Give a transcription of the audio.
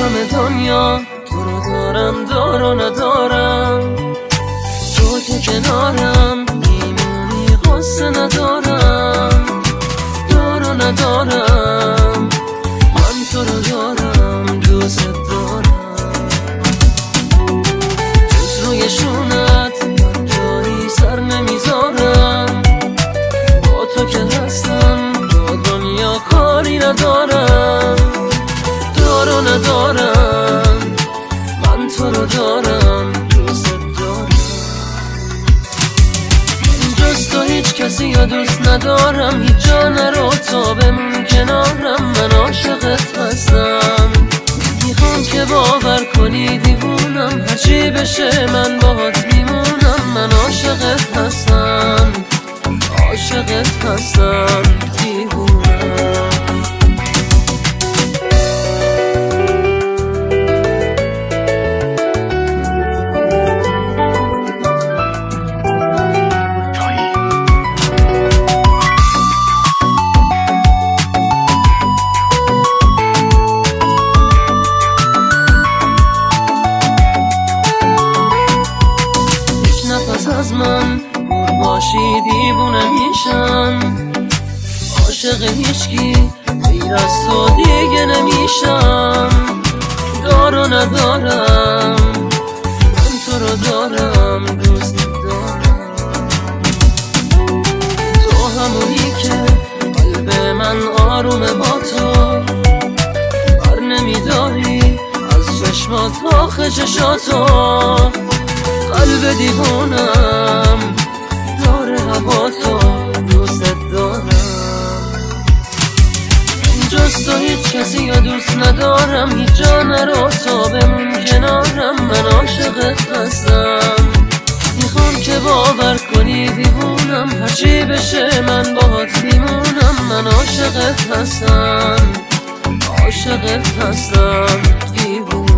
همه دنیا تو رو دارم، دار و ندارم، تو که کنارم میمونی، غصه ندارم، دار و ندارم، من تو رو دارم، دوست دارم. جز روی شونت من جایی سر نمیذارم، با تو که هستم با دنیا کاری ندارم، دار و ندارم، من تو رو دارم، دوست دارم. جز تو هیچ کسی یا دوست ندارم، هیچ جا نرو تا بمون کنارم، من عاشقت هستم، میخوام که باور کنی دیوونم، هرچی بشه من باهات میمونم، من عاشقت هستم، عاشقت هستم، دیوونم. از من دور باشی دیوونه میشم، عاشق هیچکی غیر از تو دیگه نمیشم، دار و ندارم، من تو رو دارم، دوست دارم. تو همونی که قلب من آرومه با تو، بر نمیداری از چشمات آخه چشاتو، قلب دیوونم داره هوا تو، دوست دارم. جز تو هیچ کسی یا دوست ندارم، هیچ جا نرو تا بمون کنارم، من عاشقت هستم، میخوام که باور کنی دیوونم، هرچی بشه من باهات میمونم، من عاشقت هستم، عاشقت هستم، دیوونم.